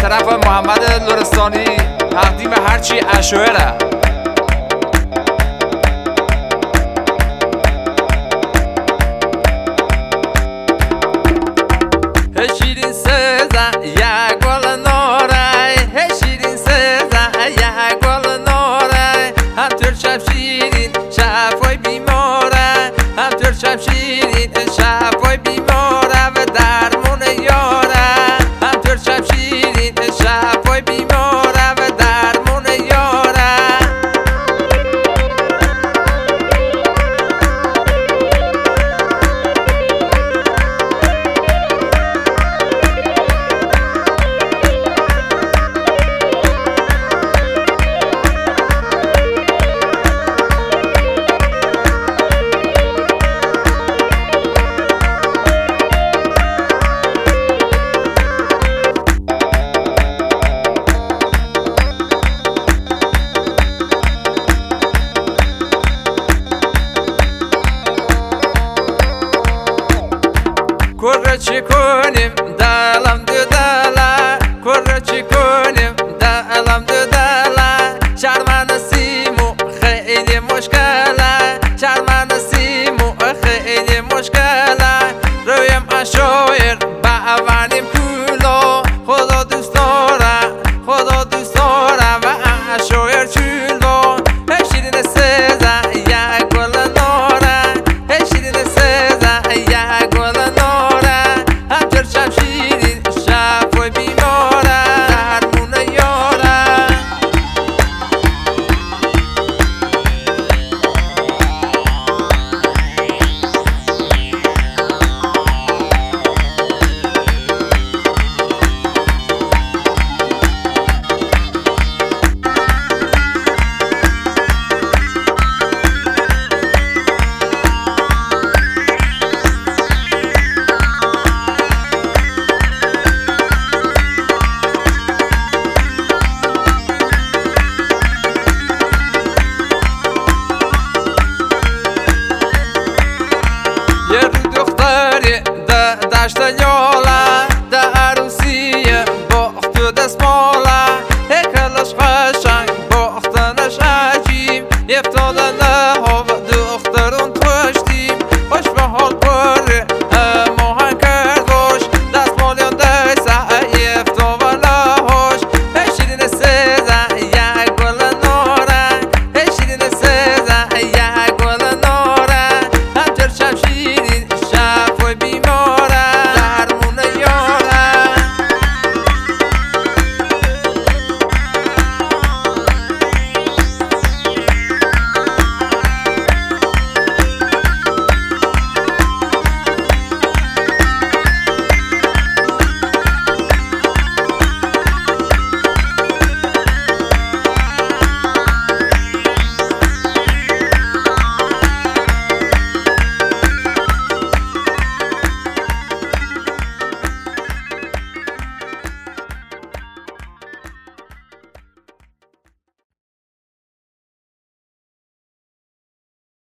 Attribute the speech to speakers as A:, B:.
A: طرف محمد لرستانی تقدیم هرچی اشوهره. شیرین سزا یک گل نورای، شیرین سزا یک گل نورای، همطور شمشیرین شفای بیماره، همطور شمشیرین شفای بیماره و درمون یاره، همطور شمشیرین شفای بیماره و درمون یاره. کره چی کنیم دلم دو دله، کره چی کنیم دلم دو دله، شرمن سیمو خیلی مشکله، شرمن سیمو خیلی مشکله، رویم اشایر باوریم کلو، خدا دوست داره خدا دوست داره و اشایر چلو. شیرین سزا یک گل نوره، شیرین سزا یک گل نوره، همطور شمشیرین شفای بیماره درمون یاره. یه رو دختری دشت